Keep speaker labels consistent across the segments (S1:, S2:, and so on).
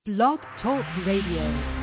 S1: Blog Talk Radio.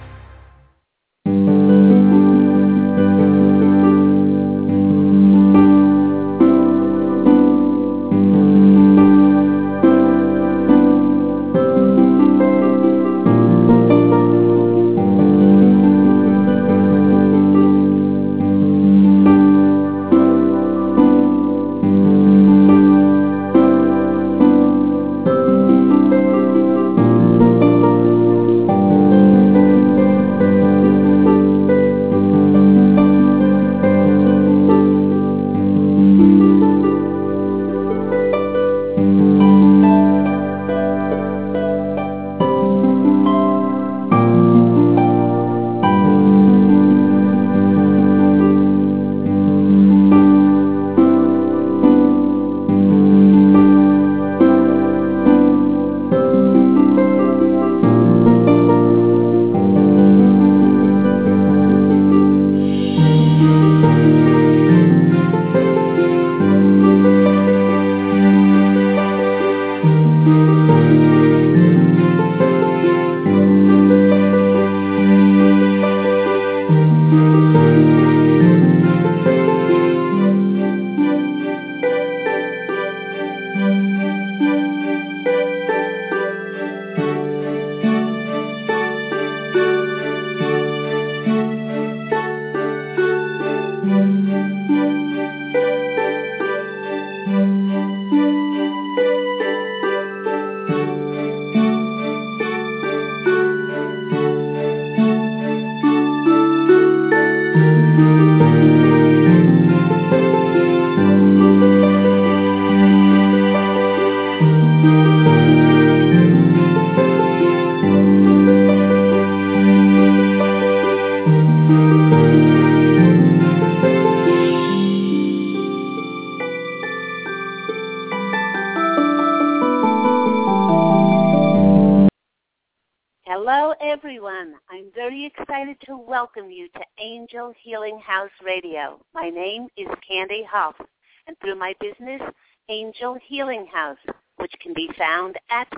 S2: Hello, everyone. I'm very excited to welcome you to Angel Healing House Radio. My name is Candy Huff, and through my business, Angel Healing House, which can be found at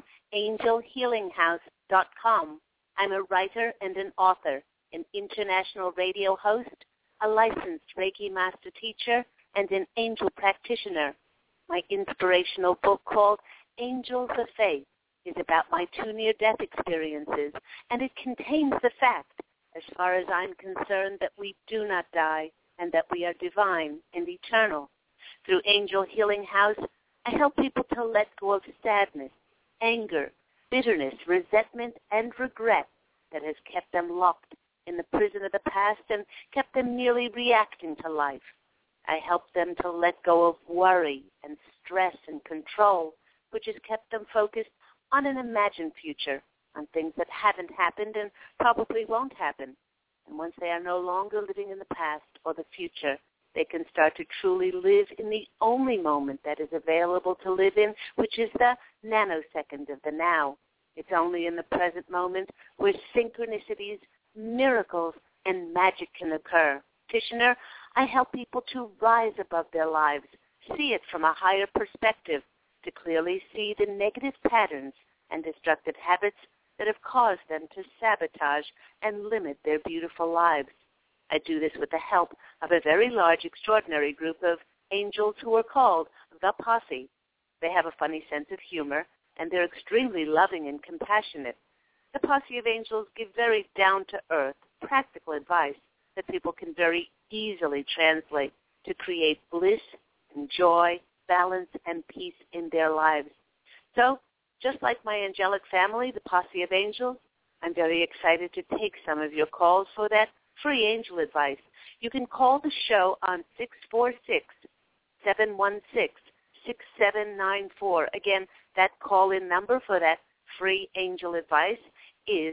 S2: angelhealinghouse.com, I'm a writer and an author, an international radio host, a licensed Reiki master teacher, and an angel practitioner. My inspirational book called Angels of Faith is about my 2 near-death experiences, and it contains the fact, as far as I'm concerned, that we do not die and that we are divine and eternal. Through Angel Healing House, I help people to let go of sadness, anger, bitterness, resentment, and regret that has kept them locked in the prison of the past and kept them merely reacting to life. I help them to let go of worry and stress and control, which has kept them focused on an imagined future, on things that haven't happened and probably won't happen. And once they are no longer living in the past or the future, they can start to truly live in the only moment that is available to live in, which is the nanosecond of the now. It's only in the present moment where synchronicities, miracles, and magic can occur. Practitioner, I help people to rise above their lives, see it from a higher perspective, to clearly see the negative patterns and destructive habits that have caused them to sabotage and limit their beautiful lives. I do this with the help of a very large, extraordinary group of angels who are called the Posse. They have a funny sense of humor, and they're extremely loving and compassionate. The Posse of Angels give very down-to-earth, practical advice that people can very easily translate to create bliss and joy, balance, and peace in their lives. So, just like my angelic family, the Posse of Angels, I'm very excited to take some of your calls for that free angel advice. You can call the show on 646-716-6794. Again, that call-in number for that free angel advice is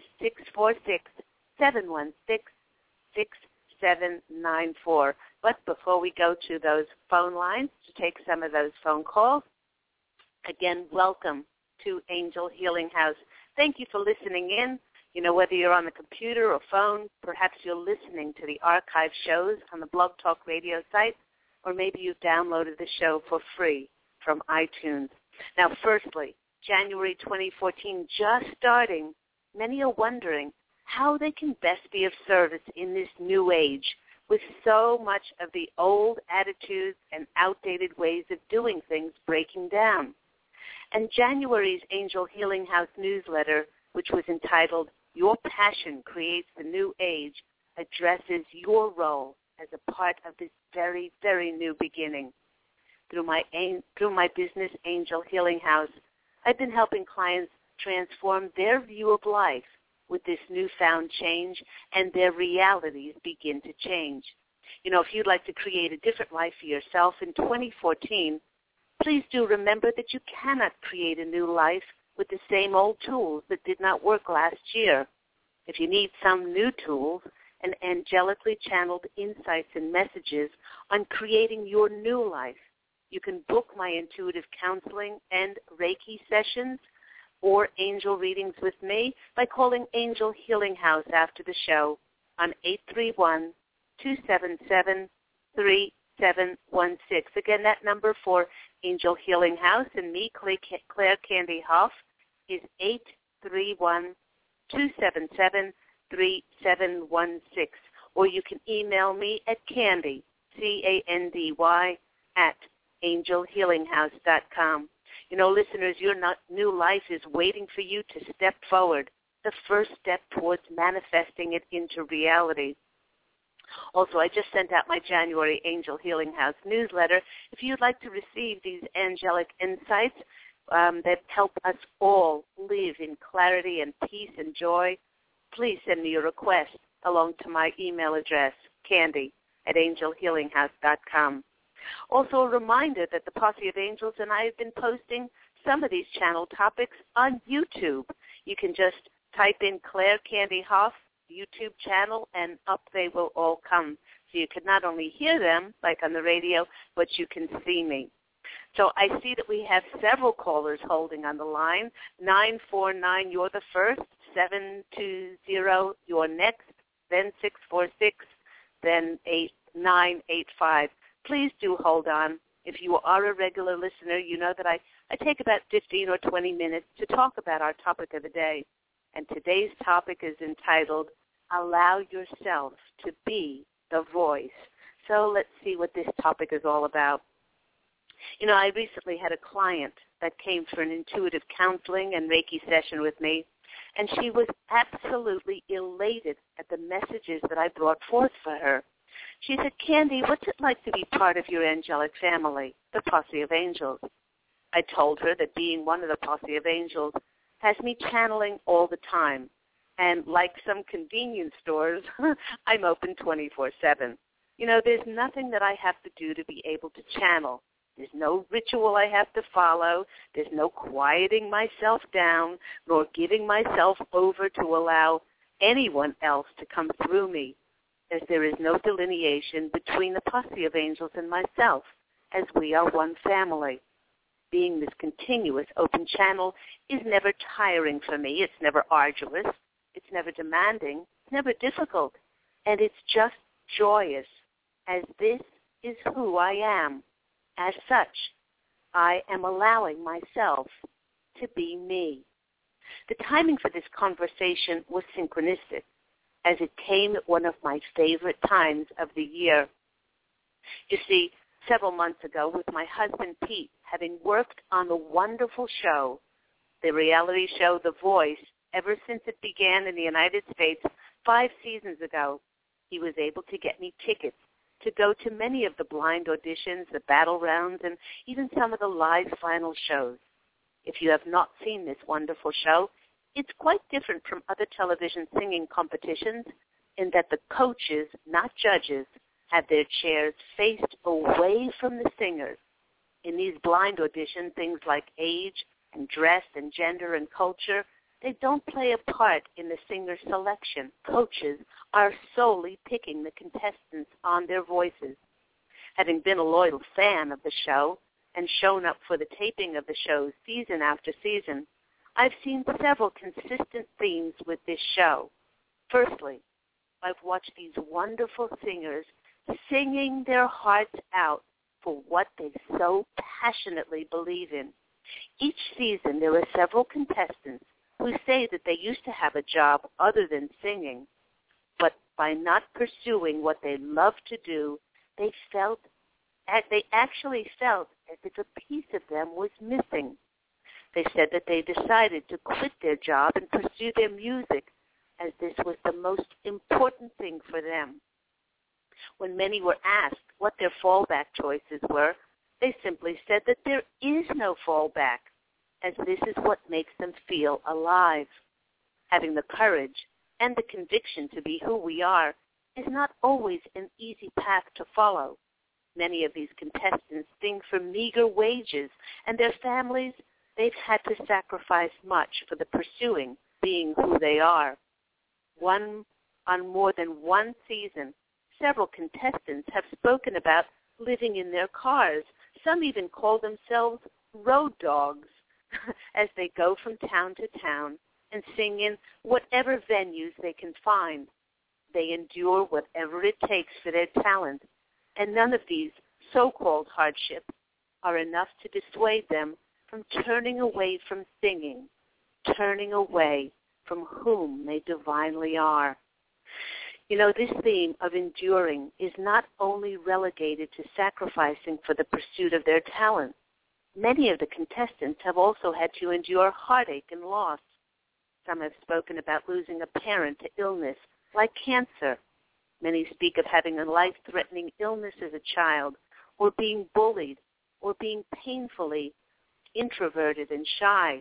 S2: 646-716-6794. But before we go to those phone lines to take some of those phone calls, again, welcome to Angel Healing House. Thank you for listening in. You know, whether you're on the computer or phone, perhaps you're listening to the archive shows on the Blog Talk Radio site, or maybe you've downloaded the show for free from iTunes. Now, firstly, January 2014 just starting, many are wondering how they can best be of service in this new age with so much of the old attitudes and outdated ways of doing things breaking down. And January's Angel Healing House newsletter, which was entitled Your Passion Creates the New Age, addresses your role as a part of this very, very new beginning. Through my business, Angel Healing House, I've been helping clients transform their view of life with this newfound change, and their realities begin to change. You know, if you'd like to create a different life for yourself in 2014, please do remember that you cannot create a new life with the same old tools that did not work last year. If you need some new tools and angelically channeled insights and messages on creating your new life, you can book my intuitive counseling and Reiki sessions or angel readings with me by calling Angel Healing House after the show on 831-277-3716. Again, that number for Angel Healing House and me, Claire Candy Hoff, is 831-277-3716. Or you can email me at Candy, C-A-N-D-Y, at angelhealinghouse.com. You know, listeners, your new life is waiting for you to step forward, the first step towards manifesting it into reality. Also, I just sent out my January Angel Healing House newsletter. If you'd like to receive these angelic insights that help us all live in clarity and peace and joy, please send me a request along to my email address, candy@angelhealinghouse.com. Also, a reminder that the Posse of Angels and I have been posting some of these channel topics on YouTube. You can just type in Claire Candy Hoff YouTube channel, and up they will all come. So you can not only hear them, like on the radio, but you can see me. So I see that we have several callers holding on the line. 949, you're the first. 720, you're next. Then 646, then 8985. Please do hold on. If you are a regular listener, you know that I take about 15 or 20 minutes to talk about our topic of the day. And today's topic is entitled, Allow Yourself to Be the Voice. So let's see what this topic is all about. You know, I recently had a client that came for an intuitive counseling and Reiki session with me, and she was absolutely elated at the messages that I brought forth for her. She said, Candy, what's it like to be part of your angelic family, the Posse of Angels? I told her that being one of the Posse of Angels has me channeling all the time. And like some convenience stores, I'm open 24/7. You know, there's nothing that I have to do to be able to channel. There's no ritual I have to follow. There's no quieting myself down, nor giving myself over to allow anyone else to come through me, as there is no delineation between the Posse of Angels and myself, as we are one family. Being this continuous open channel is never tiring for me. It's never arduous. It's never demanding. It's never difficult. And it's just joyous, as this is who I am. As such, I am allowing myself to be me. The timing for this conversation was synchronistic, as it came at one of my favorite times of the year. You see, several months ago, with my husband Pete, having worked on the wonderful show, the reality show The Voice, ever since it began in the United States 5 seasons ago, he was able to get me tickets to go to many of the blind auditions, the battle rounds, and even some of the live final shows. If you have not seen this wonderful show, it's quite different from other television singing competitions in that the coaches, not judges, have their chairs faced away from the singers. In these blind auditions, things like age and dress and gender and culture, they don't play a part in the singer selection. Coaches are solely picking the contestants on their voices. Having been a loyal fan of the show and shown up for the taping of the show season after season, I've seen several consistent themes with this show. Firstly, I've watched these wonderful singers singing their hearts out for what they so passionately believe in. Each season, there are several contestants who who say that they used to have a job other than singing, but by not pursuing what they love to do, they actually felt as if a piece of them was missing. They said that they decided to quit their job and pursue their music, as this was the most important thing for them. When many were asked what their fallback choices were, they simply said that there is no fallback, as this is what makes them feel alive. Having the courage and the conviction to be who we are is not always an easy path to follow. Many of these contestants sing for meager wages, and their families, they've had to sacrifice much for the pursuing being who they are. On more than one season, several contestants have spoken about living in their cars. Some even call themselves road dogs as they go from town to town and sing in whatever venues they can find. They endure whatever it takes for their talent, and none of these so-called hardships are enough to dissuade them from turning away from singing, turning away from whom they divinely are. You know, this theme of enduring is not only relegated to sacrificing for the pursuit of their talent. Many of the contestants have also had to endure heartache and loss. Some have spoken about losing a parent to illness, like cancer. Many speak of having a life-threatening illness as a child, or being bullied, or being painfully introverted and shy.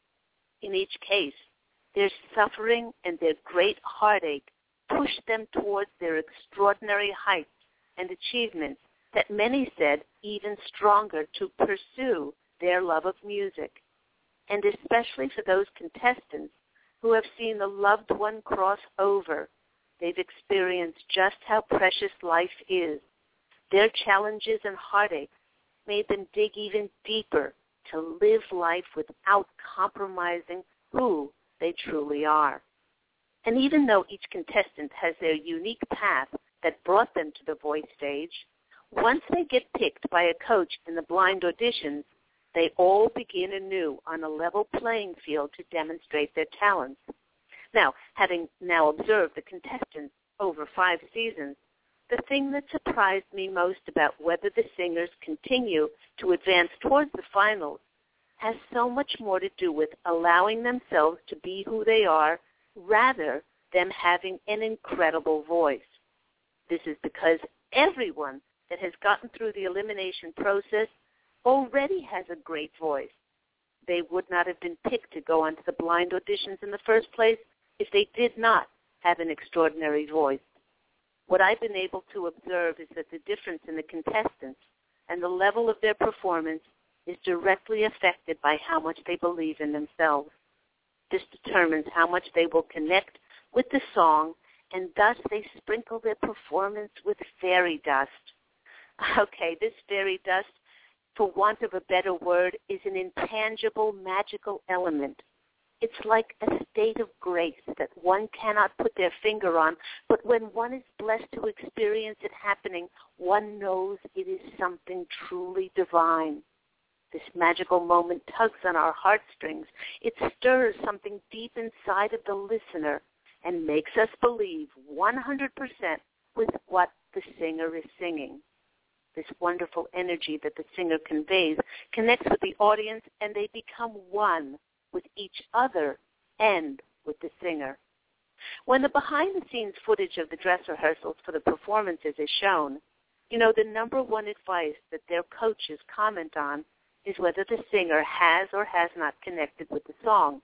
S2: In each case, their suffering and their great heartache push them towards their extraordinary heights and achievements that many said even stronger to pursue their love of music. And especially for those contestants who have seen a loved one cross over, they've experienced just how precious life is. Their challenges and heartaches made them dig even deeper to live life without compromising who they truly are. And even though each contestant has their unique path that brought them to the voice stage, once they get picked by a coach in the blind auditions, they all begin anew on a level playing field to demonstrate their talents. Now, having now observed the contestants over 5 seasons, the thing that surprised me most about whether the singers continue to advance towards the finals has so much more to do with allowing themselves to be who they are rather than having an incredible voice. This is because everyone that has gotten through the elimination process already has a great voice. They would not have been picked to go onto the blind auditions in the first place if they did not have an extraordinary voice. What I've been able to observe is that the difference in the contestants and the level of their performance is directly affected by how much they believe in themselves. This determines how much they will connect with the song, and thus they sprinkle their performance with fairy dust. Okay, this fairy dust, for want of a better word, is an intangible, magical element. It's like a state of grace that one cannot put their finger on, but when one is blessed to experience it happening, one knows it is something truly divine. This magical moment tugs on our heartstrings. It stirs something deep inside of the listener and makes us believe 100% with what the singer is singing. This wonderful energy that the singer conveys connects with the audience, and they become one with each other and with the singer. When the behind-the-scenes footage of the dress rehearsals for the performances is shown, you know, the number one advice that their coaches comment on is whether the singer has or has not connected with the song.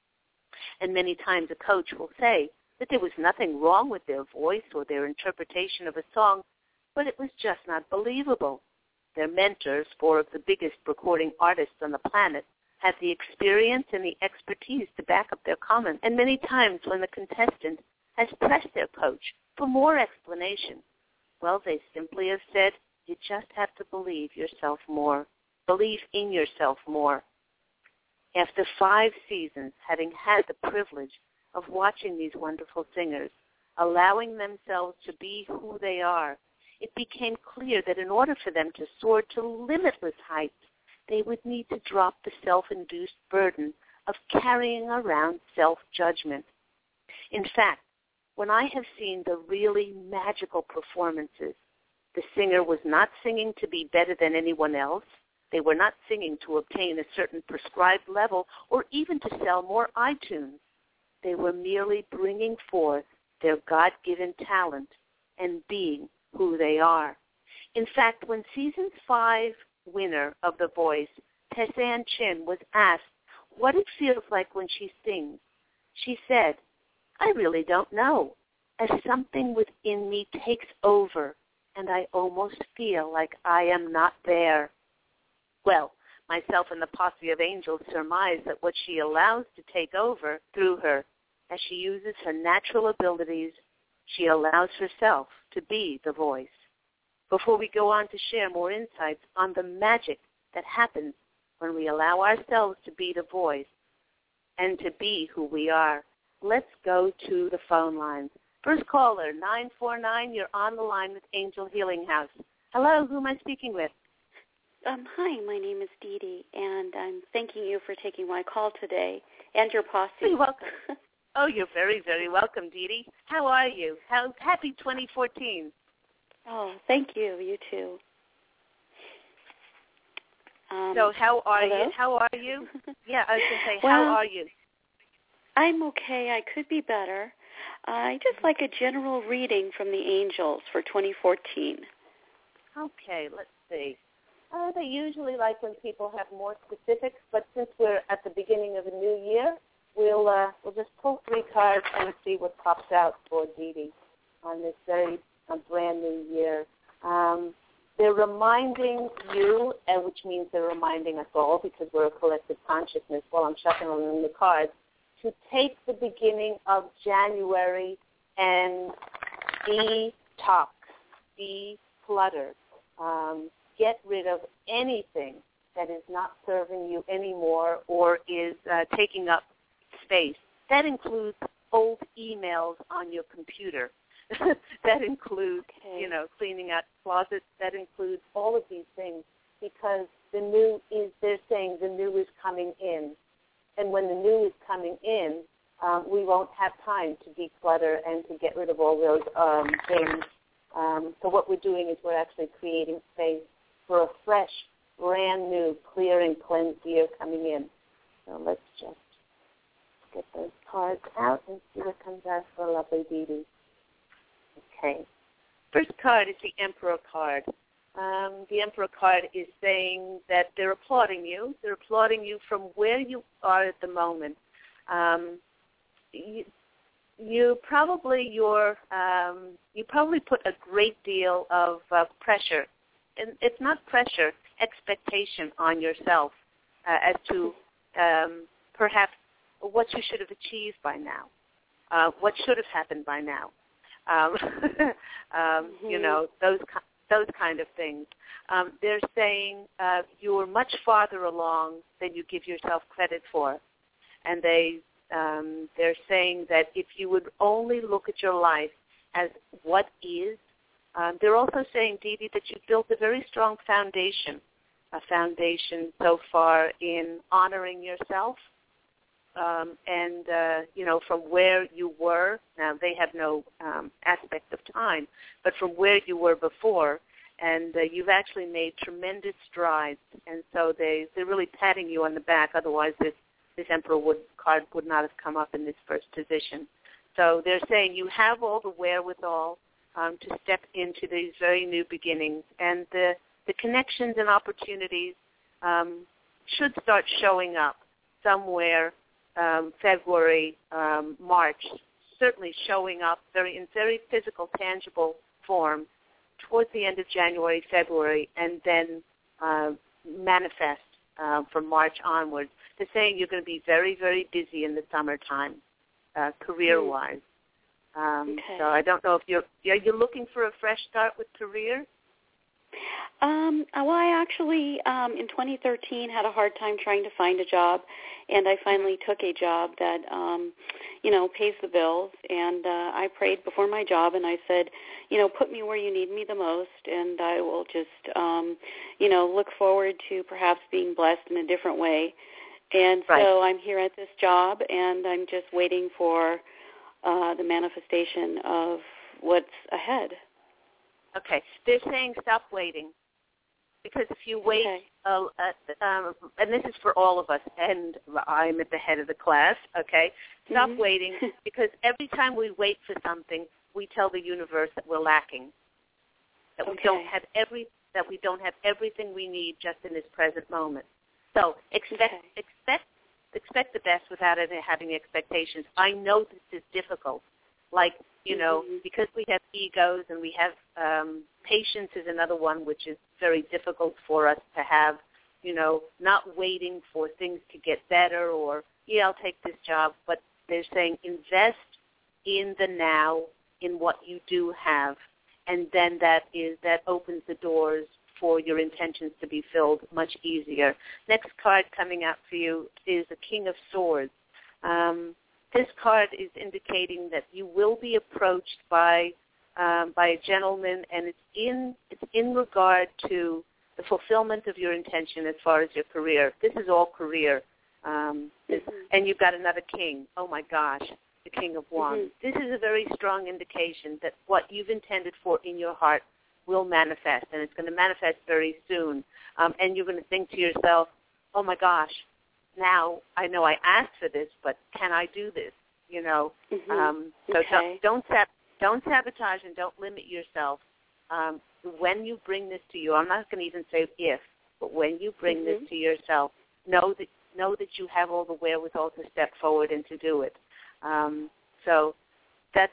S2: And many times a coach will say that there was nothing wrong with their voice or their interpretation of a song, but it was just not believable. Their mentors, 4 of the biggest recording artists on the planet, have the experience and the expertise to back up their comments. And many times when the contestant has pressed their coach for more explanation, well, they simply have said, you just have to believe yourself more. Believe in yourself more. After 5 seasons, having had the privilege of watching these wonderful singers, allowing themselves to be who they are, it became clear that in order for them to soar to limitless heights, they would need to drop the self-induced burden of carrying around self-judgment. In fact, when I have seen the really magical performances, the singer was not singing to be better than anyone else. They were not singing to obtain a certain prescribed level or even to sell more iTunes. They were merely bringing forth their God-given talent and being who they are. In fact, when Season 5 winner of The Voice, Tessanne Chin, was asked what it feels like when she sings, she said, "I really don't know, as something within me takes over, and I almost feel like I am not there." Well, myself and the posse of angels surmise that what she allows to take over through her, as she uses her natural abilities, she allows herself to be the voice. Before we go on to share more insights on the magic that happens when we allow ourselves to be the voice and to be who we are, let's go to the phone lines. First caller, 949, you're on the line with Angel Healing House. Hello, who am I speaking with?
S3: Hi, my name is Dee Dee, and I'm thanking you for taking my call today and your posse.
S2: You're welcome. Oh, you're very, very welcome, Dee Dee. How are you? Happy 2014.
S3: Oh, thank you. You too.
S2: So how are
S3: hello?
S2: you? How are you? Yeah, I was going to say,
S3: well,
S2: how are you?
S3: I'm okay. I could be better. I just like a general reading from the angels for 2014.
S2: Okay, let's see. They usually like when people have more specifics, but since we're at the beginning of a new year, we'll just pull 3 cards and see what pops out for Dee Dee on this very brand new year. They're reminding you, which means they're reminding us all, because we're a collective consciousness while I'm shuffling the cards, to take the beginning of January and detox, declutter, get rid of anything that is not serving you anymore or is taking up space. That includes old emails on your computer. That includes, cleaning out closets. That includes all of these things, because they're saying the new is coming in. And when the new is coming in, we won't have time to declutter and to get rid of all those things. So what we're doing is we're actually creating space for a fresh, brand new, clear and cleansed year coming in. So let's just get those cards out and see what comes out for lovely Dee Dee. Okay. First card is the Emperor card. The Emperor card is saying that they're applauding you. They're applauding you from where you are at the moment. You probably put a great deal of pressure, and it's not pressure, expectation on yourself as to perhaps what you should have achieved by now, what should have happened by now. Those kind of things. They're saying you're much farther along than you give yourself credit for, and they're saying that if you would only look at your life as what is. They're also saying, Dee Dee, that you've built a very strong foundation, a foundation so far in honoring yourself. From where you were, now they have no aspect of time, but from where you were before, and you've actually made tremendous strides, and so they're really patting you on the back. Otherwise, this Emperor card would not have come up in this first position. So they're saying you have all the wherewithal to step into these very new beginnings, and the connections and opportunities should start showing up somewhere. February, March, certainly showing up in very physical, tangible form towards the end of January, February, and then manifest from March onwards. They're saying you're going to be very, very busy in the summertime, career-wise. So I don't know if you're looking for a fresh start with career?
S3: Well, I actually, in 2013, had a hard time trying to find a job, and I finally took a job that, pays the bills, and I prayed before my job, and I said, put me where you need me the most, and I will just, look forward to perhaps being blessed in a different way And so I'm here at this job, and I'm just waiting for the manifestation of what's ahead.
S2: Okay. They're saying stop waiting. Because if you wait, and this is for all of us, and I'm at the head of the class, okay? Stop waiting, because every time we wait for something, we tell the universe that we're lacking, that we don't have everything we need just in this present moment. So expect the best without having expectations. I know this is difficult. Like, because we have egos and we have patience is another one, which is very difficult for us to have, not waiting for things to get better or, I'll take this job. But they're saying invest in the now, in what you do have, and then that opens the doors for your intentions to be filled much easier. Next card coming out for you is the King of Swords. This card is indicating that you will be approached by a gentleman, and it's in regard to the fulfillment of your intention as far as your career. This is all career, and you've got another king. Oh my gosh, the King of Wands. This is a very strong indication that what you've intended for in your heart will manifest, and it's going to manifest very soon. And you're going to think to yourself, oh my gosh, now I know I asked for this, but can I do this? So don't sabotage and don't limit yourself. When you bring this to you, I'm not going to even say if, but when you bring this to yourself, know that you have all the wherewithal to step forward and to do it. So that's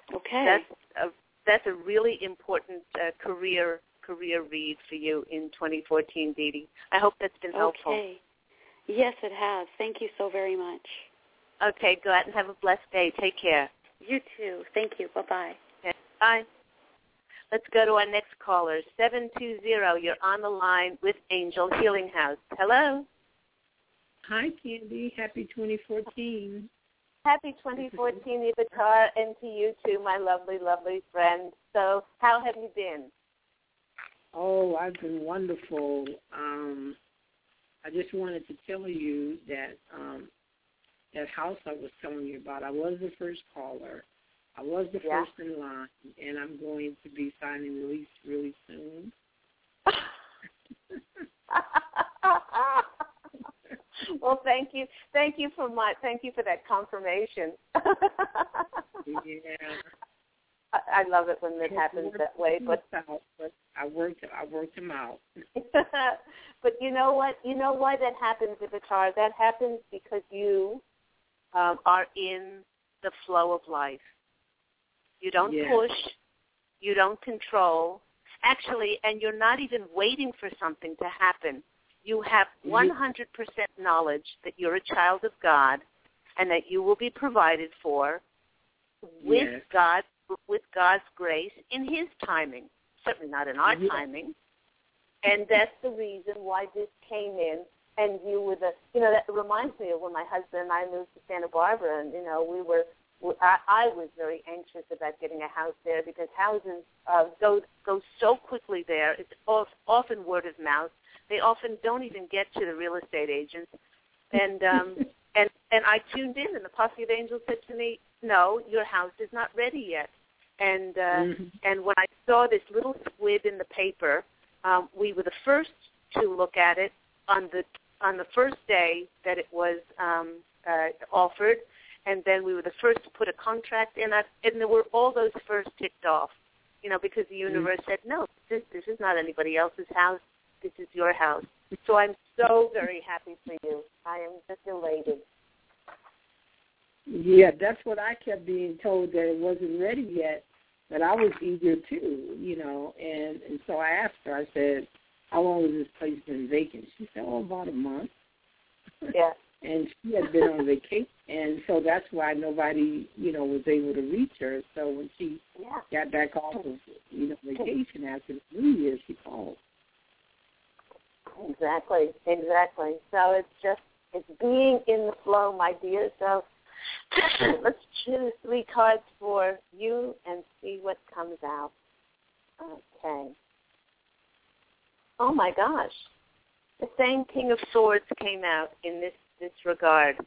S2: a really important career read for you in 2014, Dee Dee. I hope that's been helpful.
S3: Okay. Yes, it has. Thank you so very much.
S2: Okay, go out and have a blessed day. Take care.
S3: You too. Thank you. Bye-bye.
S2: Okay, bye. Let's go to our next caller, 720. You're on the line with Angel Healing House. Hello.
S4: Hi, Candy. Happy 2014.
S2: Happy 2014, Avatar, and to you too, my lovely, lovely friend. So how have you been?
S4: Oh, I've been wonderful. I just wanted to tell you that that house I was telling you about, I was the first caller. I was the first in line, and I'm going to be signing the lease really soon.
S2: Well, thank you. Thank you for that confirmation.
S4: Yeah.
S2: I love it when it happens that way. But
S4: I worked them out.
S2: But you know what? You know why that happens, Avatar? That happens because you are in the flow of life. You don't push. You don't control. Actually, and you're not even waiting for something to happen. You have 100% knowledge that you're a child of God and that you will be provided for with God's grace in His timing, certainly not in our timing. And that's the reason why this came in. And you were that reminds me of when my husband and I moved to Santa Barbara, and I was very anxious about getting a house there because houses go so quickly there. It's often word of mouth. They often don't even get to the real estate agents. And and I tuned in, and the Posse of Angels said to me, "No, your house is not ready yet." And and when I saw this little squib in the paper, we were the first to look at it on the first day that it was offered, and then we were the first to put a contract in it, and there were all those first ticked off, because the universe said, no, this is not anybody else's house, this is your house. So I'm so very happy for you. I am just elated.
S4: Yeah, that's what I kept being told, that it wasn't ready yet, but I was eager too, and so I asked her, I said, how long has this place been vacant? She said, about a month.
S2: Yeah.
S4: And she had been on vacation, and so that's why nobody, was able to reach her. So when she got back off of, vacation after the New Year, she called.
S2: Exactly. So it's being in the flow, my dear. So let's choose 3 cards for you and see what comes out. Okay. Oh, my gosh. The same King of Swords came out in regard.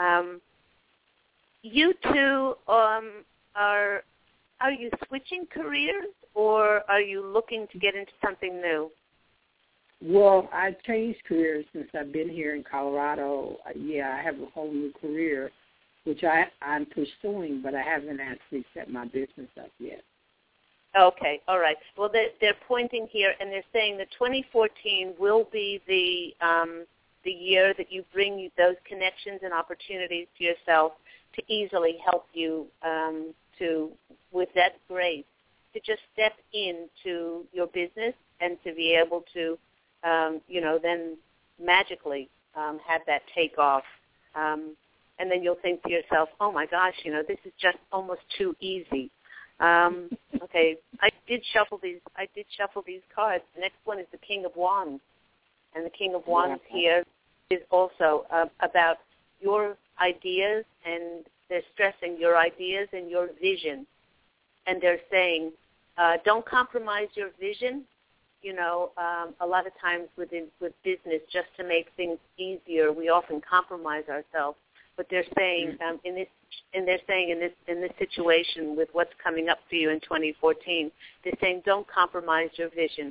S2: You two are you switching careers, or are you looking to get into something new?
S4: Well, I changed careers since I've been here in Colorado. I have a whole new career, which I'm pursuing, but I haven't actually set my business up yet.
S2: Okay, all right. Well, they're pointing here, and they're saying that 2014 will be the year that you bring those connections and opportunities to yourself to easily help you with that grace, to just step into your business and to be able to, then magically have that take off. And then you'll think to yourself, oh, my gosh, this is just almost too easy. Okay, I did shuffle these cards. The next one is the King of Wands. And the King of Wands here is also about your ideas, and they're stressing your ideas and your vision. And they're saying, don't compromise your vision. A lot of times with business, just to make things easier, we often compromise ourselves. But they're saying in this situation with what's coming up for you in 2014, they're saying don't compromise your vision.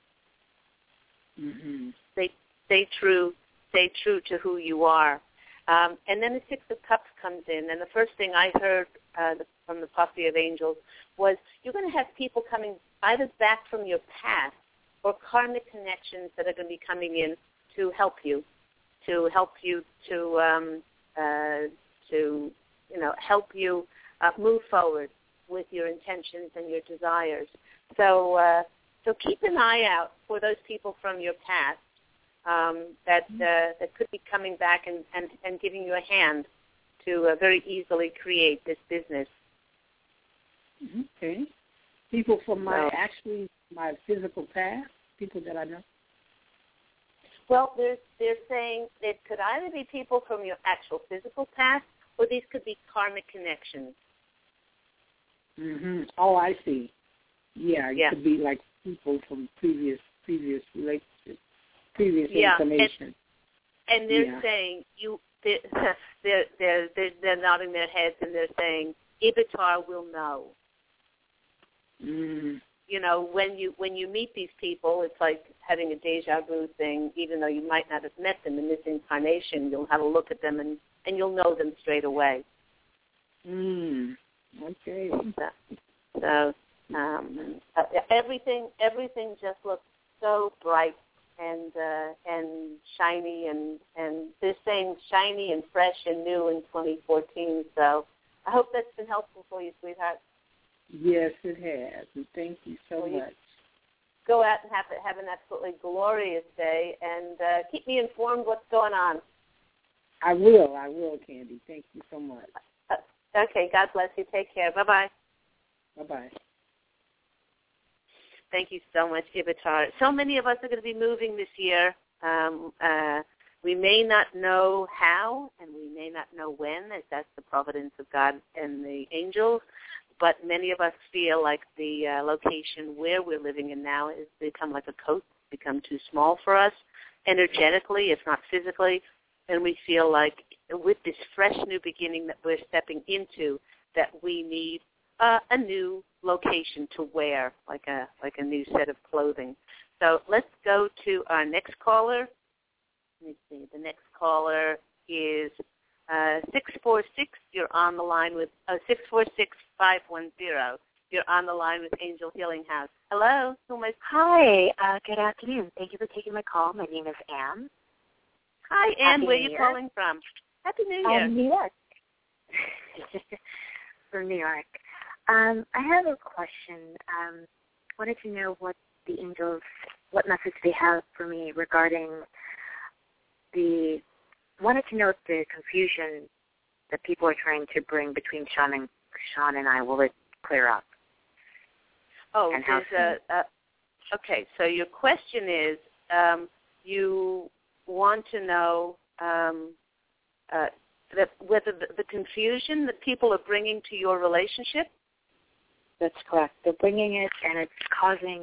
S4: Mm-hmm.
S2: Stay true to who you are. And then the Six of Cups comes in, and the first thing I heard from the Posse of Angels was you're going to have people coming either back from your past or karmic connections that are going to be coming in to help you to help you move forward with your intentions and your desires. So keep an eye out for those people from your past that could be coming back and giving you a hand to very easily create this business.
S4: Okay. People from my physical past, people that I know.
S2: Well, they're saying it could either be people from your actual physical past, or these could be karmic connections.
S4: Mm-hmm. Oh, I see. Yeah, it could be like people from previous relationships, previous information.
S2: And they're saying they're nodding their heads, and they're saying Ibitar will know.
S4: Mm.
S2: When you meet these people, it's like having a deja vu thing. Even though you might not have met them in this incarnation, you'll have a look at them and you'll know them straight away.
S4: Okay.
S2: So everything just looks so bright and shiny, and they're saying shiny and fresh and new in 2014. So I hope that's been helpful for you, sweetheart.
S4: Yes, it has, and thank you so much.
S2: Go out and have an absolutely glorious day, and keep me informed what's going on.
S4: I will, Candy. Thank you so much.
S2: Okay, God bless you. Take care. Bye-bye.
S4: Bye-bye.
S2: Thank you so much, Ibitar. So many of us are going to be moving this year. We may not know how, and we may not know when, as that's the providence of God and the angels. But many of us feel like the location where we're living in now has become like a coat, become too small for us energetically, if not physically. And we feel like with this fresh new beginning that we're stepping into, that we need a new location to wear, like a new set of clothing. So let's go to our next caller. Let me see. The next caller is 646. You're on the line with 646-510. You're on the line with Angel Healing House. Hello.
S5: Hi. Good afternoon. Thank you for taking my call. My name is Ann.
S2: Hi, Ann. Where are you calling from? Happy New Year.
S5: New York. From New York. I have a question. Wanted to know what the angels, what message they have for me regarding wanted to know if the confusion that people are trying to bring between Sean and I, will it clear up?
S2: Oh, okay. So your question is, you want to know that whether the confusion that people are bringing to your relationship?
S5: That's correct. They're bringing it, and it's causing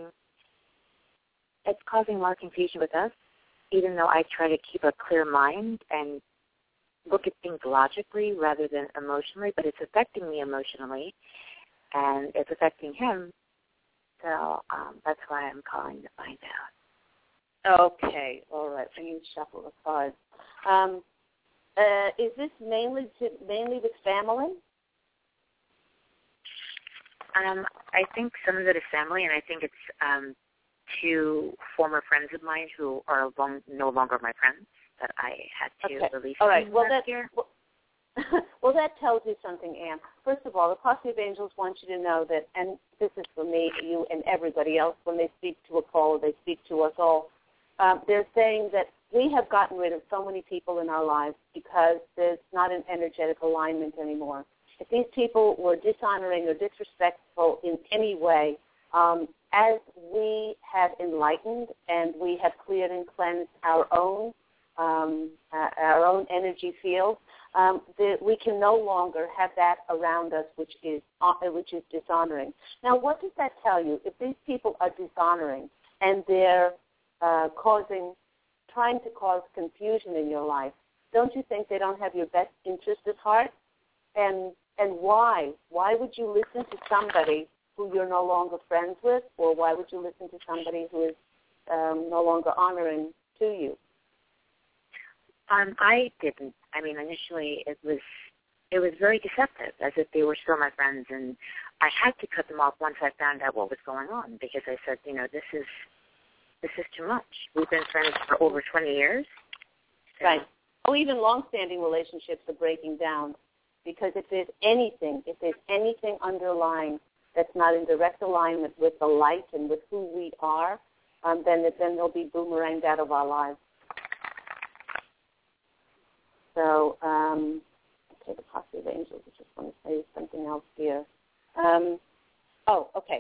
S5: a lot of confusion with us, even though I try to keep a clear mind and look at things logically rather than emotionally, but it's affecting me emotionally, and it's affecting him. So that's why I'm calling to find out.
S2: Okay, all right. I need to shuffle the cards. Is this mainly with family?
S5: I think some of it is family, and I think it's two former friends of mine who are no longer my friends that I had to release.
S2: All right. Well,
S5: last year.
S2: Well, that tells you something, Anne. First of all, the Posse of Angels want you to know that, and this is for me, you, and everybody else, when they speak to a caller, they speak to us all. They're saying that we have gotten rid of so many people in our lives because there's not an energetic alignment anymore. If these people were dishonoring or disrespectful in any way, as we have enlightened and we have cleared and cleansed our own energy field, we can no longer have that around us, which is dishonoring. Now, what does that tell you? If these people are dishonoring and they're trying to cause confusion in your life, don't you think they don't have your best interest at heart? And why? Why would you listen to somebody who you're no longer friends with, or why would you listen to somebody who is no longer honoring to you?
S5: I didn't. I mean, initially it was very deceptive, as if they were still my friends, and I had to cut them off once I found out what was going on, because I said, this is too much. We've been friends for over 20 years. So.
S2: Right. Oh, even long-standing relationships are breaking down, because if there's anything underlying that's not in direct alignment with the light and with who we are, then they'll be boomeranged out of our lives. So, okay, the Posse of Angels, I just want to say something else here. Okay.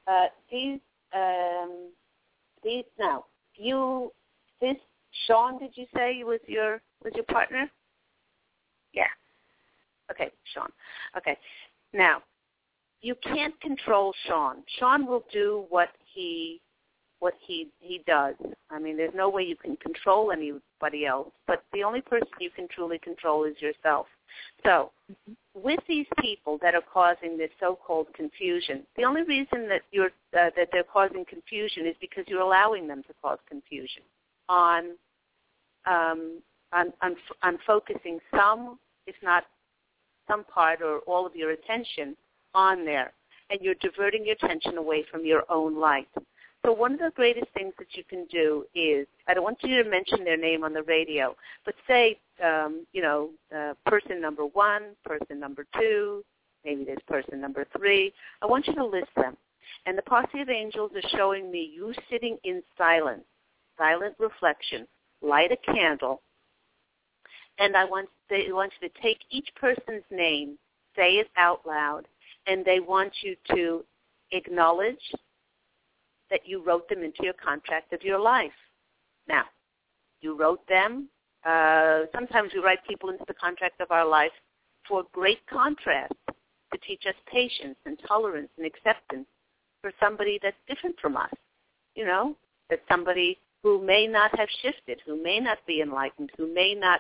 S2: Sean, did you say was your partner?
S5: Yeah.
S2: Okay, Sean. Okay. Now, you can't control Sean. Sean will do what he does. I mean, there's no way you can control anybody else, but the only person you can truly control is yourself. So, with these people that are causing this so-called confusion, the only reason that that they're causing confusion is because you're allowing them to cause confusion on focusing some, if not some part or all of your attention on there, and you're diverting your attention away from your own light. So one of the greatest things that you can do is, I don't want you to mention their name on the radio, but say, person number 1, person number 2, maybe there's person number 3. I want you to list them. And the Posse of Angels is showing me you sitting in silent reflection, light a candle, and they want you to take each person's name, say it out loud, and they want you to acknowledge that you wrote them into your contract of your life. Now, you wrote them. Sometimes we write people into the contract of our life for great contrast, to teach us patience and tolerance and acceptance for somebody that's different from us. That somebody who may not have shifted, who may not be enlightened, who may not,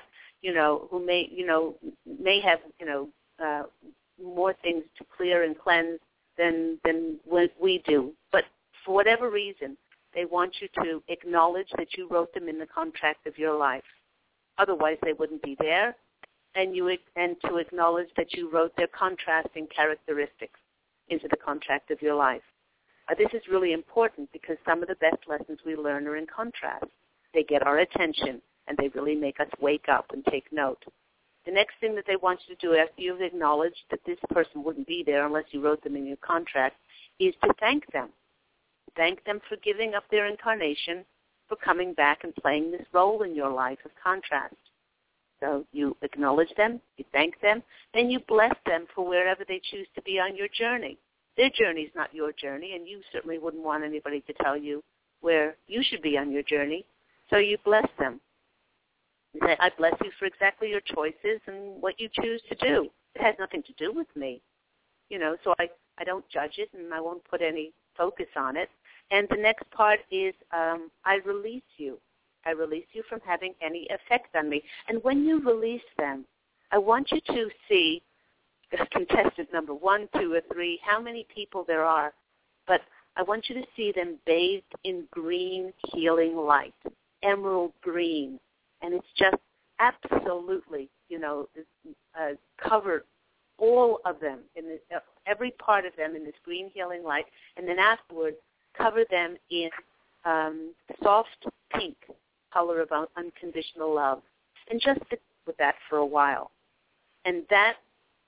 S2: may have, more things to clear and cleanse than what we do. But for whatever reason, they want you to acknowledge that you wrote them in the contract of your life. Otherwise, they wouldn't be there. And to acknowledge that you wrote their contrasting characteristics into the contract of your life. This is really important because some of the best lessons we learn are in contrast. They get our attention, and they really make us wake up and take note. The next thing that they want you to do after you've acknowledged that this person wouldn't be there unless you wrote them in your contract is to thank them. Thank them for giving up their incarnation, for coming back and playing this role in your life of contrast. So you acknowledge them, you thank them, then you bless them for wherever they choose to be on your journey. Their journey is not your journey, and you certainly wouldn't want anybody to tell you where you should be on your journey. So you bless them. You say, I bless you for exactly your choices and what you choose to do. It has nothing to do with me. So I don't judge it, and I won't put any focus on it. And the next part is I release you. I release you from having any effect on me. And when you release them, I want you to see contestant number 1, 2, or 3, how many people there are, but I want you to see them bathed in green healing light, emerald green, and it's just absolutely, covered all of them, every part of them in this green healing light, and then afterwards cover them in soft pink color of unconditional love, and just sit with that for a while. And that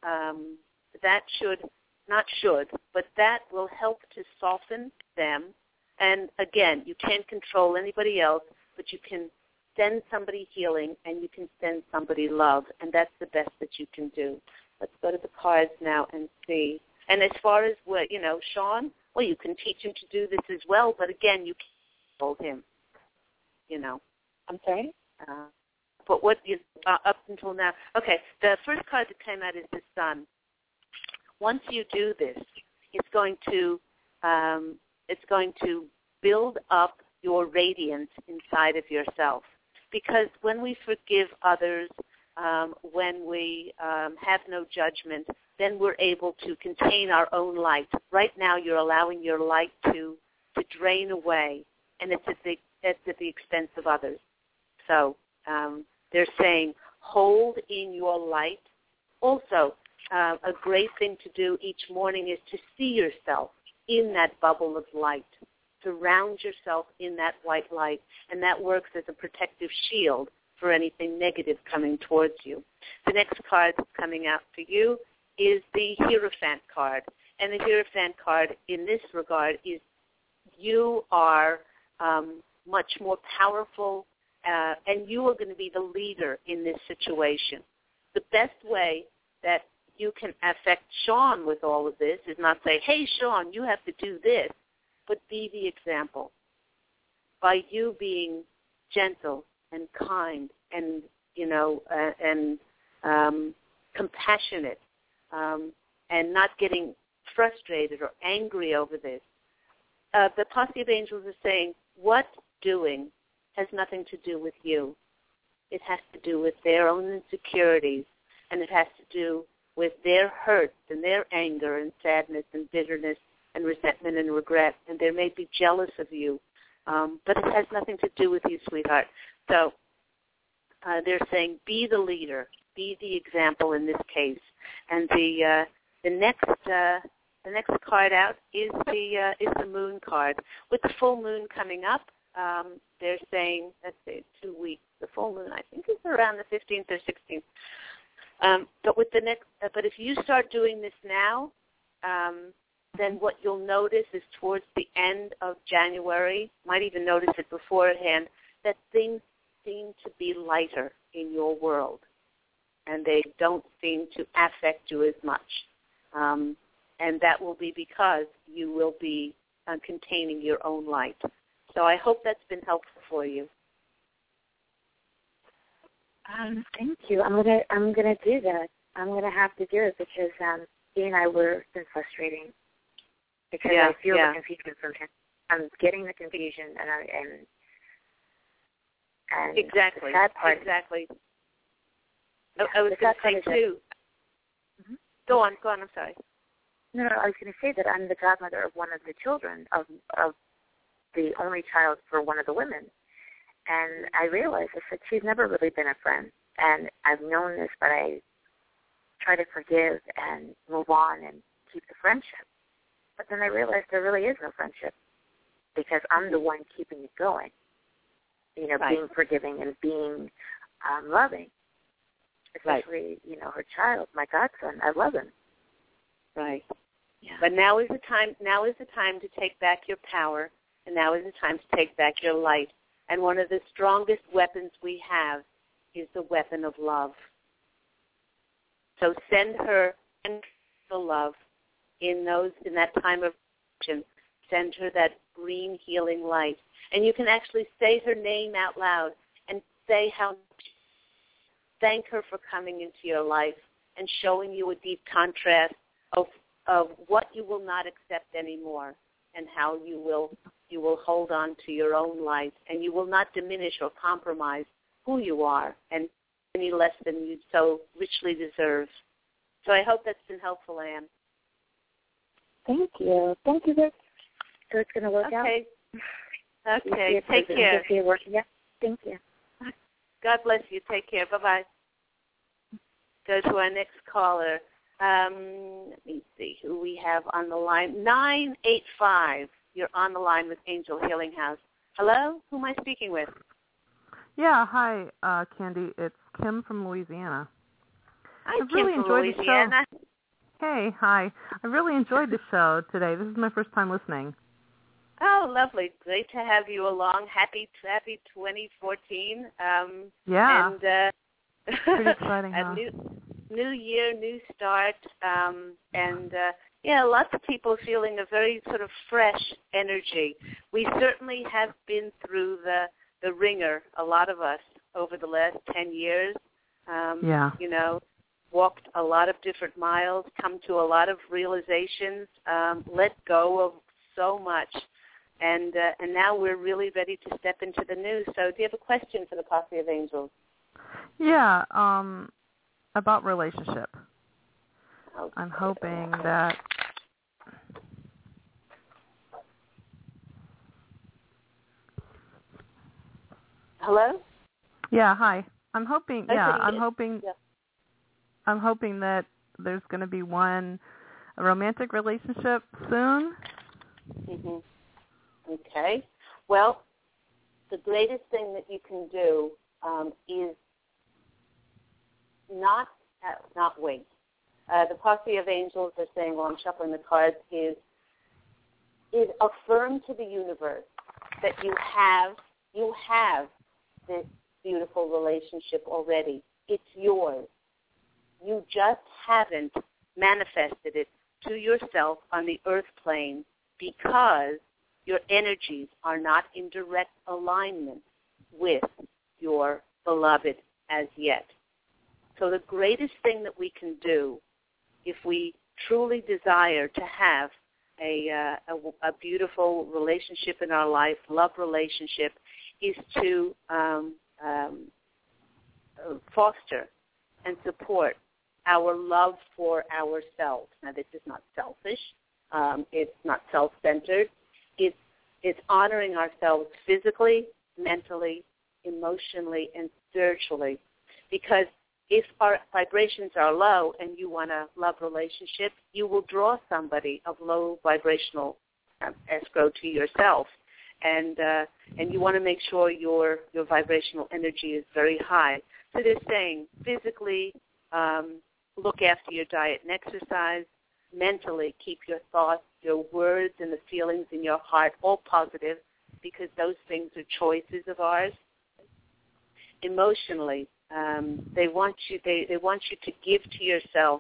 S2: that will help to soften them. And again, you can't control anybody else, but you can send somebody healing and you can send somebody love, and that's the best that you can do. Let's go to the cards now and see. And as far as what, Sean, well, you can teach him to do this as well, but again, you can't hold him,
S5: I'm sorry?
S2: But what you up until now? Okay, the first card that came out is the Sun. Once you do this, it's going to build up your radiance inside of yourself. Because when we forgive others, when we have no judgment, then we're able to contain our own light. Right now, you're allowing your light to drain away, and it's at the expense of others. So they're saying, hold in your light. Also, a great thing to do each morning is to see yourself in that bubble of light. Surround yourself in that white light, and that works as a protective shield for anything negative coming towards you. The next card that's coming out for you is the Hierophant card. And the Hierophant card in this regard is you are much more powerful, and you are going to be the leader in this situation. The best way that you can affect Sean with all of this is not say, hey, Sean, you have to do this, but be the example. By you being gentle and kind and, compassionate and not getting frustrated or angry over this, the posse of angels is saying what doing has nothing to do with you. It has to do with their own insecurities, and it has to do with their hurt and their anger and sadness and bitterness and resentment and regret, and they may be jealous of you, but it has nothing to do with you, sweetheart. So they're saying be the leader, be the example in this case. And the next card out is the Moon card. With the full moon coming up, they're saying, let's say 2 weeks. The full moon, I think, is around the 15th or 16th. But if you start doing this now, then what you'll notice is towards the end of January, might even notice it beforehand, that things seem to be lighter in your world, and they don't seem to affect you as much. And that will be because you will be containing your own light. So I hope that's been helpful for you.
S5: Thank you. I'm gonna do that. I'm gonna have to do it because he and I were been frustrating because I feel the confusion from him. I'm getting the confusion, and
S2: exactly.
S5: The sad part,
S2: exactly. I was going to say too.
S5: Mm-hmm.
S2: Go on. I'm sorry.
S5: No, I was going to say that I'm the godmother of one of the children of the only child for one of the women. And I realized, I said, she's never really been a friend. And I've known this, but I try to forgive and move on and keep the friendship. But then I realized there really is no friendship because I'm the one keeping it going.
S2: Right.
S5: Being forgiving and being loving. Especially, her child, my godson. I love him.
S2: Right.
S5: Yeah.
S2: But now is the time to take back your power, and now is the time to take back your light. And one of the strongest weapons we have is the weapon of love. So send her the love in that time of action. Send her that green healing light. And you can actually say her name out loud and say how thank her for coming into your life and showing you a deep contrast of what you will not accept anymore and how you will hold on to your own light, and you will not diminish or compromise who you are and any less than you so richly deserve. So I hope that's been helpful, Anne.
S5: Thank you. Thank you. So it's going to work out?
S2: Okay. Take care.
S5: Yeah. Thank you.
S2: God bless you. Take care. Bye-bye. Go to our next caller. Let me see who we have on the line. 985. You're on the line with Angel Healing House. Hello? Who am I speaking with?
S6: Yeah, hi, Candy. It's Kim from Louisiana.
S2: Hi,
S6: I've really
S2: Kim from
S6: enjoyed
S2: Louisiana.
S6: the show. Hey, hi. I really enjoyed the show today. This is my first time listening.
S2: Oh, lovely. Great to have you along. Happy 2014.
S6: Yeah.
S2: And
S6: pretty exciting, huh?
S2: New year, new start. Yeah, lots of people feeling a very sort of fresh energy. We certainly have been through the ringer, a lot of us, over the last 10 years.
S6: Yeah.
S2: You know, walked a lot of different miles, come to a lot of realizations, let go of so much. And now we're really ready to step into the new. So do you have a question for the Posse of Angels?
S6: Yeah, about relationship.
S2: Okay.
S6: I'm hoping that...
S2: Hello?
S6: Yeah, hi. I'm hoping that there's going to be a romantic relationship soon.
S2: Mm-hmm. Okay. Well, the greatest thing that you can do is not wait. The Posse of Angels are saying, while I'm shuffling the cards, is affirm to the universe that you have this beautiful relationship already. It's yours. You just haven't manifested it to yourself on the earth plane because your energies are not in direct alignment with your beloved as yet. So the greatest thing that we can do if we truly desire to have a beautiful relationship in our life, love relationship, is to foster and support our love for ourselves. Now, this is not selfish. It's not self-centered. It's honoring ourselves physically, mentally, emotionally, and spiritually. Because if our vibrations are low and you want a love relationship, you will draw somebody of low vibrational escrow to yourself. And you want to make sure your vibrational energy is very high. So they're saying physically, look after your diet and exercise. Mentally, keep your thoughts, your words, and the feelings in your heart all positive, because those things are choices of ours. Emotionally, they want you to give to yourself,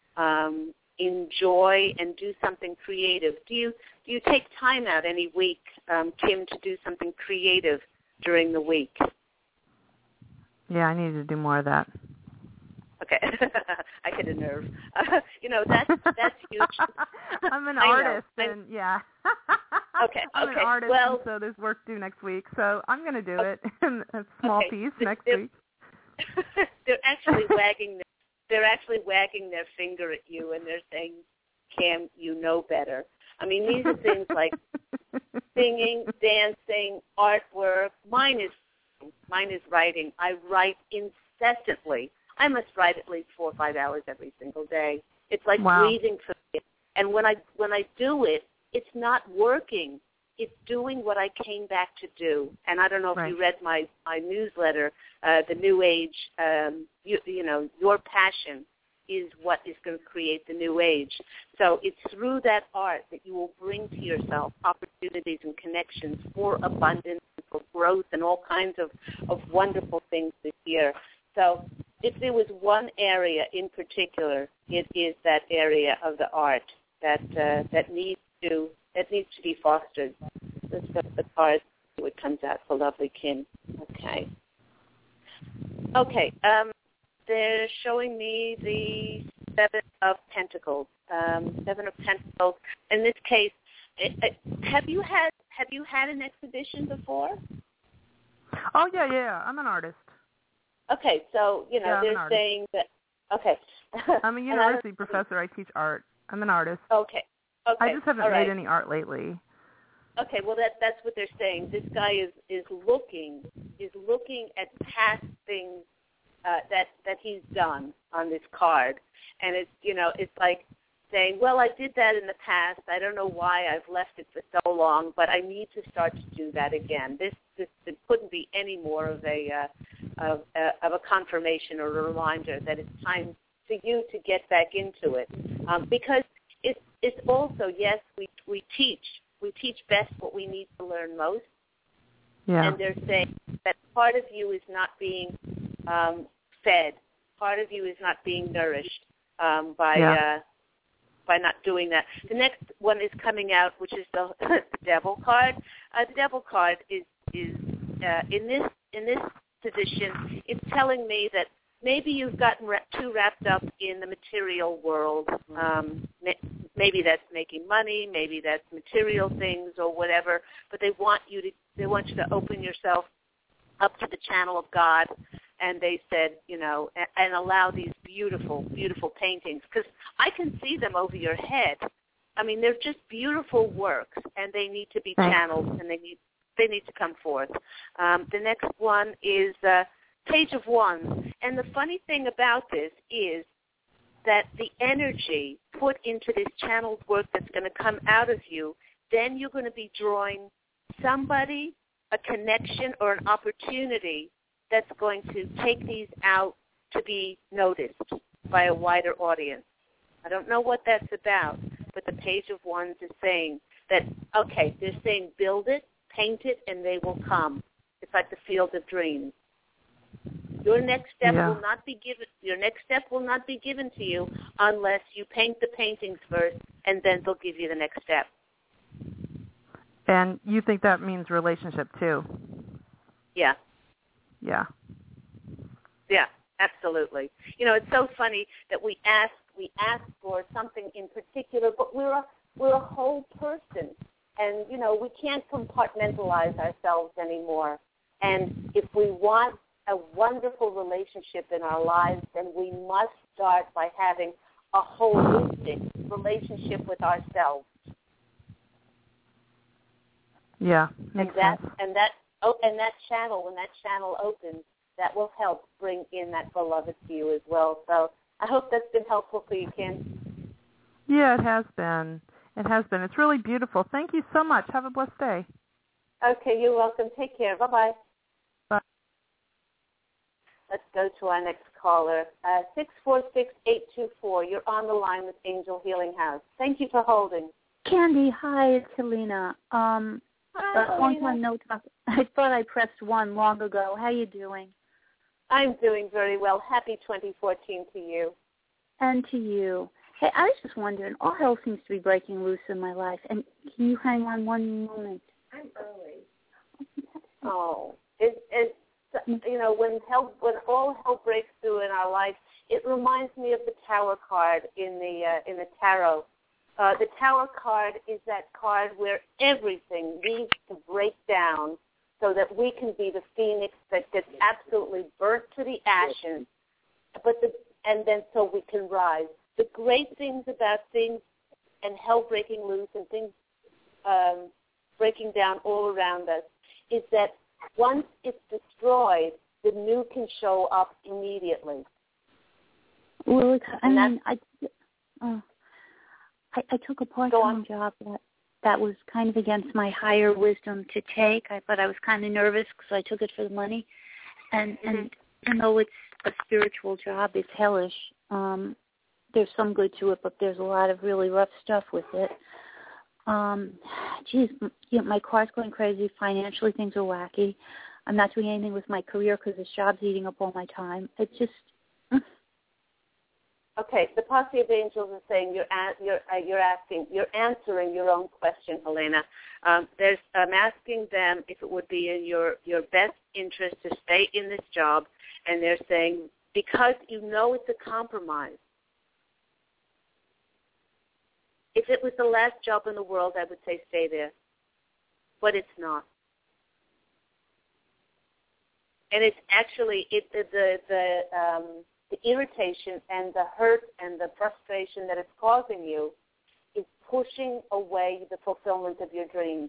S2: enjoy, and do something creative. Do you take time out any week, Kim, to do something creative during the week?
S6: Yeah, I need to do more of that.
S2: Okay, I hit a nerve. That's huge.
S6: I'm an artist, and yeah.
S2: Okay.
S6: I'm an artist, and so there's work due next week. So I'm going to do it in a small piece next week.
S2: They're actually wagging their finger at you, and they're saying, "Kim, you know better." I mean, these are things like singing, dancing, artwork. Mine is writing. I write incessantly. I must write at least 4 or 5 hours every single day. It's like breathing for me. And when I do it, it's not working. It's doing what I came back to do. And I don't know if you read my newsletter, The New Age. Your passion is what is going to create the new age. So it's through that art that you will bring to yourself opportunities and connections for abundance, for growth, and all kinds of wonderful things this year. So if there was one area in particular, it is that area of the art that needs to be fostered. Let's go to the cards, see what comes out for lovely Kim. Okay. They're showing me the Seven of Pentacles. Seven of Pentacles. In this case, have you had an exhibition before?
S6: Oh yeah. I'm an artist.
S2: Okay, so, they're saying that, okay.
S6: I'm a university professor. I teach art. I'm an artist.
S2: Okay.
S6: I just haven't made any art lately.
S2: Okay, well, that's what they're saying. This guy is looking at past things that he's done on this card. And it's like saying, well, I did that in the past. I don't know why I've left it for so long, but I need to start to do that again. This couldn't be any more of a confirmation or a reminder that it's time for you to get back into it, because it's also, yes, we teach best what we need to learn most, and they're saying that part of you is not being fed, part of you is not being nourished by not doing that. The next one is coming out, which is the Devil card. The Devil card is in this position. It's telling me that maybe you've gotten too wrapped up in the material world. Maybe that's making money, maybe that's material things or whatever. But they want you to open yourself up to the channel of God. And they said, and allow these beautiful, beautiful paintings, because I can see them over your head. I mean, they're just beautiful works, and they need to be channeled, and they need to come forth. The next one is Page of Wands, and the funny thing about this is that the energy put into this channeled work that's going to come out of you, then you're going to be drawing somebody, a connection, or an opportunity that's going to take these out to be noticed by a wider audience. I don't know what that's about, but the Page of Wands is saying that, okay, they're saying build it, paint it, and they will come. It's like the Field of Dreams. Your next step will not be given. Your next step will not be given to you unless you paint the paintings first, and then they'll give you the next step.
S6: And you think that means relationship too?
S2: Yeah.
S6: Yeah.
S2: Yeah, absolutely. It's so funny that we ask for something in particular, but we're a whole person, and we can't compartmentalize ourselves anymore. And if we want a wonderful relationship in our lives, then we must start by having a holistic relationship with ourselves.
S6: Yeah, makes sense.
S2: And that channel, when that channel opens, that will help bring in that beloved to you as well. So I hope that's been helpful for you, Kim.
S6: Yeah, it has been. It has been. It's really beautiful. Thank you so much. Have a blessed day.
S2: Okay, you're welcome. Take care. Bye-bye.
S6: Bye.
S2: Let's go to our next caller. 646-824. You're on the line with Angel Healing House. Thank you for holding.
S7: Candy, hi, it's Helena.
S2: Hi,
S7: long-time no talk. I thought I pressed 1 long ago. How you doing?
S2: I'm doing very well. Happy 2014 to you.
S7: And to you. Hey, I was just wondering, all hell seems to be breaking loose in my life. And can you hang on one moment?
S2: I'm early. Oh, when all hell breaks through in our life, it reminds me of the Tower card in the tarot. The Tower card is that card where everything needs to break down so that we can be the phoenix that gets absolutely burnt to the ashes, and then so we can rise. The great things about things and hell breaking loose and things breaking down all around us is that once it's destroyed, the new can show up immediately.
S7: Well, I took a part-time job that was kind of against my higher wisdom to take, but I was kind of nervous because I took it for the money. And even though it's a spiritual job, it's hellish. There's some good to it, but there's a lot of really rough stuff with it. My car's going crazy. Financially, things are wacky. I'm not doing anything with my career because this job's eating up all my time. It's just...
S2: Okay, the Posse of Angels is saying you're answering your own question, Helena. I'm asking them if it would be in your best interest to stay in this job, and they're saying because it's a compromise. If it was the last job in the world, I would say stay there, but it's not. And it's actually the irritation and the hurt and the frustration that it's causing you is pushing away the fulfillment of your dreams.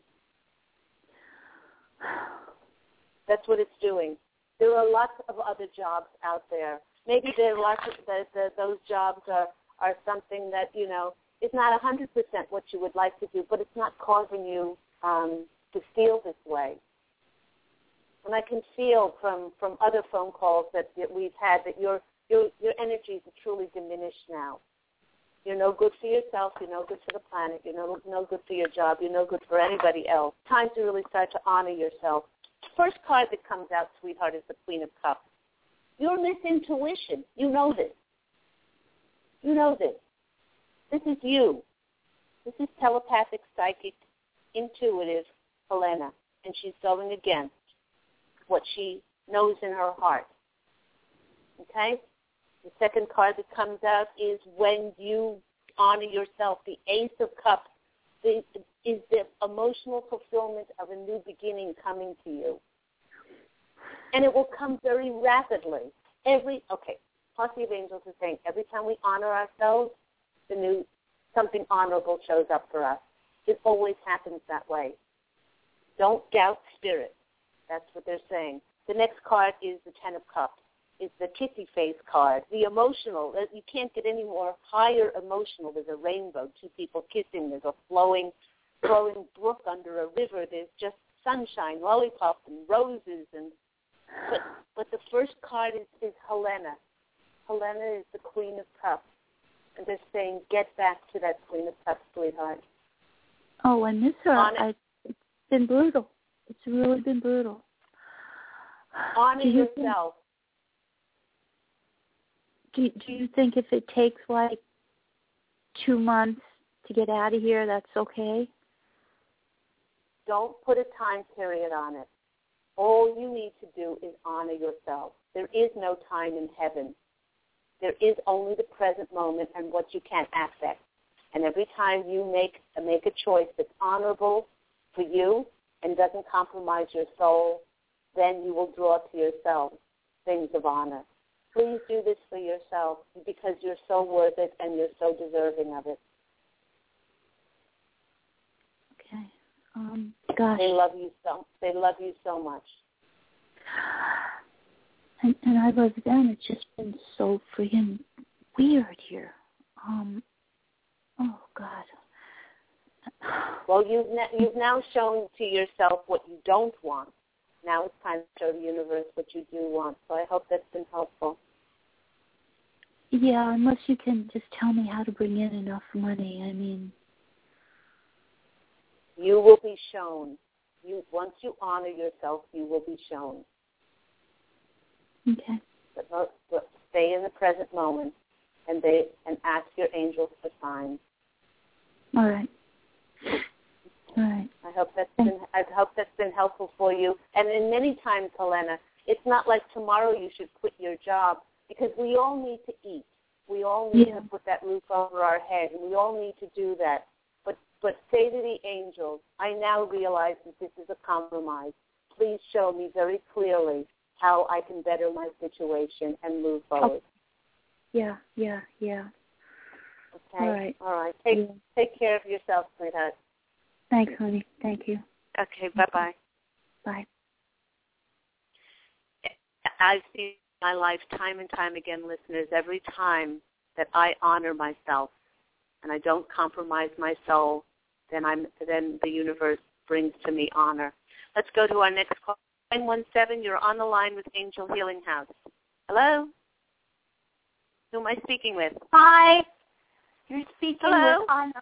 S2: That's what it's doing. There are lots of other jobs out there. Maybe there are lots of those jobs are something that, you know, is not 100% what you would like to do, but it's not causing you to feel this way. And I can feel from other phone calls that we've had that your energies are truly diminished now. You're no good for yourself. You're no good for the planet. You're no good for your job. You're no good for anybody else. Time to really start to honor yourself. First card that comes out, sweetheart, is the Queen of Cups. Your misintuition. You know this. You know this. This is you. This is telepathic, psychic, intuitive Helena, and she's going against what she knows in her heart. Okay? The second card that comes out is when you honor yourself. The Ace of Cups is the emotional fulfillment of a new beginning coming to you. And it will come very rapidly. Posse of Angels is saying every time we honor ourselves, something honorable shows up for us. It always happens that way. Don't doubt spirit. That's what they're saying. The next card is the Ten of Cups. It's the kissy face card. The emotional. You can't get any more higher emotional. There's a rainbow, two people kissing. There's a flowing brook under a river. There's just sunshine, lollipops, and roses. But the first card is Helena. Helena is the Queen of Cups. And they're saying, get back to that Queen of Cups, sweetheart.
S7: Oh, I miss her. It's been brutal. It's really been brutal.
S2: Honor yourself.
S7: Do you think if it takes like 2 months to get out of here, that's okay?
S2: Don't put a time period on it. All you need to do is honor yourself. There is no time in heaven. There is only the present moment and what you can affect. And every time you make a choice that's honorable for you and doesn't compromise your soul, then you will draw to yourself things of honor. Please do this for yourself because you're so worth it and you're so deserving of it.
S7: Okay. Gosh.
S2: They love you so much.
S7: And I love them. It's just been so freaking weird here. Oh God.
S2: Well, you've now shown to yourself what you don't want. Now it's time to show the universe what you do want. So I hope that's been helpful.
S7: Yeah, unless you can just tell me how to bring in enough money. I mean,
S2: you will be shown. Once you honor yourself, you will be shown.
S7: Okay.
S2: But stay in the present moment, and ask your angels for signs.
S7: All right. All right.
S2: I hope that's been helpful for you. And in many times, Helena, it's not like tomorrow you should quit your job because we all need to eat. We all need to put that roof over our head, and we all need to do that. But say to the angels, I now realize that this is a compromise. Please show me very clearly how I can better my situation and move forward.
S7: Yeah.
S2: Okay?
S7: All right.
S2: Take care of yourself, sweetheart.
S7: Thanks, honey. Thank you.
S2: Okay, bye-bye.
S7: Bye.
S2: I've seen in my life time and time again, listeners, every time that I honor myself and I don't compromise my soul, then the universe brings to me honor. Let's go to our next call. 917, you're on the line with Angel Healing House. Hello? Who am I speaking with?
S8: Hi. You're speaking
S2: Hello?
S8: with Anna.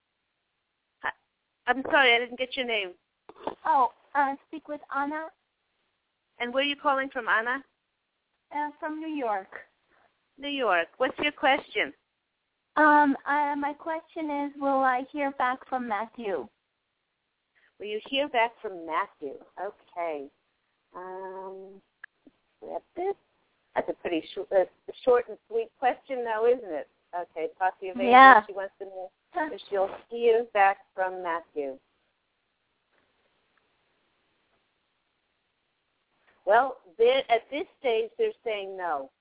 S2: I'm sorry, I didn't get your name.
S8: Speak with Anna.
S2: And where are you calling from, Anna?
S8: From New York.
S2: New York. What's your question?
S8: My question is, will I hear back from Matthew?
S2: Will you hear back from Matthew? Okay. That's a pretty short and sweet question, though, isn't it? Okay, Posse of Angels.
S8: Yeah.
S2: She wants to know if she'll hear back from Matthew. Well, at this stage, they're saying no.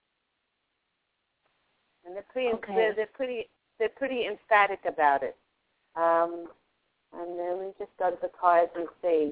S2: And they're pretty emphatic about it. And then we just go to the cards and see.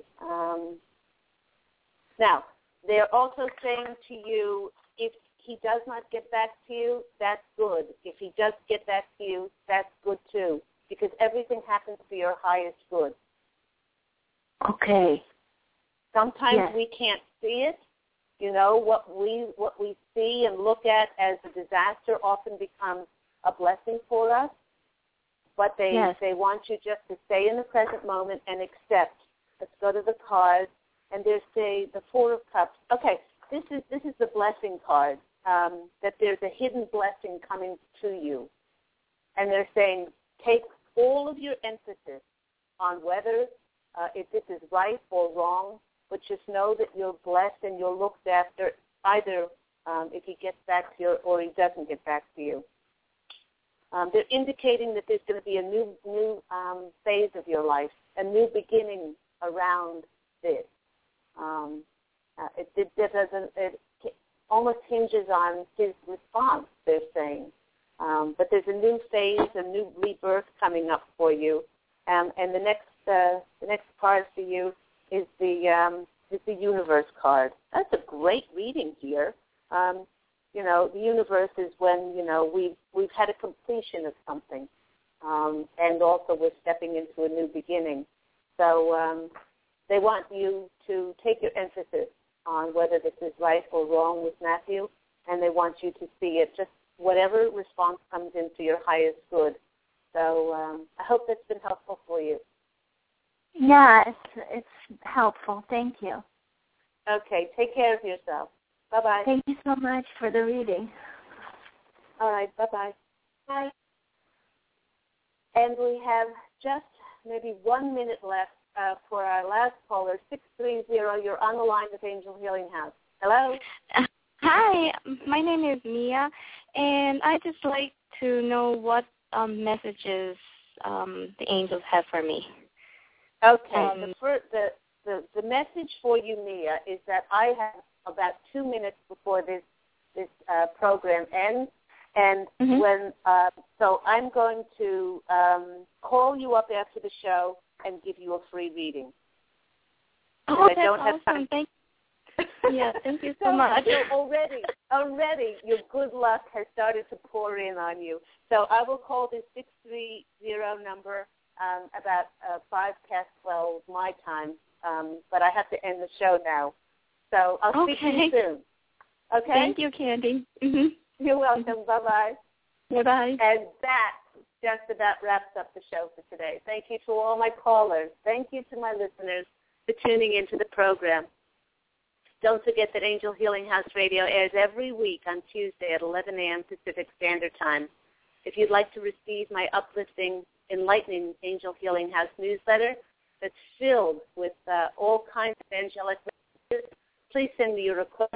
S2: Now, they're also saying to you, if he does not get back to you, that's good. If he does get back to you, that's good too, because everything happens for your highest good.
S7: Okay.
S2: Sometimes we can't see it. You know, what we see and look at as a disaster often becomes a blessing for us. But they want you just to stay in the present moment and accept. Let's go to the cards, and there's the Four of Cups. Okay, this is the blessing card. That there's a hidden blessing coming to you, and they're saying take all of your emphasis on whether if this is right or wrong, but just know that you're blessed and you're looked after either if he gets back to you or he doesn't get back to you. They're indicating that there's going to be a new phase of your life, a new beginning around this. It almost hinges on his response, they're saying. But there's a new phase, a new rebirth coming up for you. And the next card for you is the universe card. That's a great reading here. You know, the universe is when, you know, we've had a completion of something. And also we're stepping into a new beginning. So they want you to take your emphasis on whether this is right or wrong with Matthew, and they want you to see it, just whatever response comes into your highest good. So I hope that's been helpful for you.
S8: Yeah, it's helpful. Thank you.
S2: Okay, take care of yourself. Bye-bye.
S8: Thank you so much for the reading.
S2: All right, bye-bye.
S8: Bye.
S2: And we have just maybe 1 minute left for our last caller, 630. You're on the line with Angel Healing House. Hello?
S9: Hi, my name is Mia, and I just like to know what messages the angels have for me.
S2: Okay. The message for you, Mia, is that I have about 2 minutes before this program ends, and so I'm going to call you up after the show and give you a free reading.
S9: Oh, that's awesome. Thank you so much.
S2: So already your good luck has started to pour in on you. So I will call this 630 number about 12:05 my time, but I have to end the show now. So I'll speak to you soon. Okay?
S9: Thank you, Candy.
S2: You're welcome. Bye-bye.
S9: Bye-bye.
S2: And that just about wraps up the show for today. Thank you to all my callers. Thank you to my listeners for tuning into the program. Don't forget that Angel Healing House Radio airs every week on Tuesday at 11 a.m. Pacific Standard Time. If you'd like to receive my uplifting, enlightening Angel Healing House newsletter that's filled with all kinds of angelic messages, please send me your request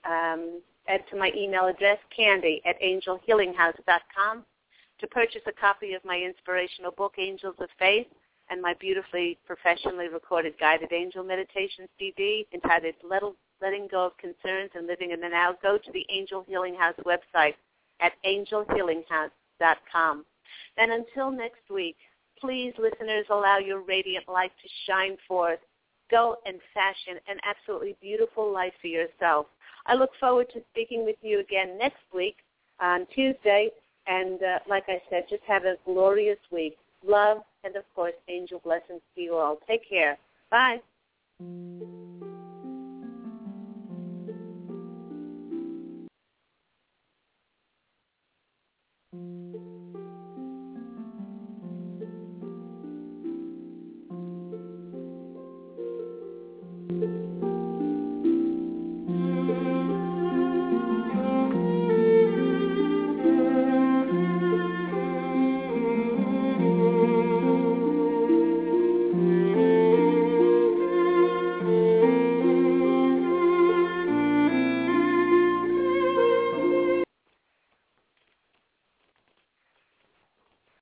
S2: to my email address, candy@angelhealinghouse.com, to purchase a copy of my inspirational book, Angels of Faith, and my beautifully professionally recorded guided angel meditation CD entitled Letting Go of Concerns and Living in the Now. Go to the Angel Healing House website at angelhealinghouse.com. And until next week, please, listeners, allow your radiant light to shine forth. Go and fashion an absolutely beautiful life for yourself. I look forward to speaking with you again next week on Tuesday. And like I said, just have a glorious week. Love and, of course, angel blessings to you all. Take care. Bye.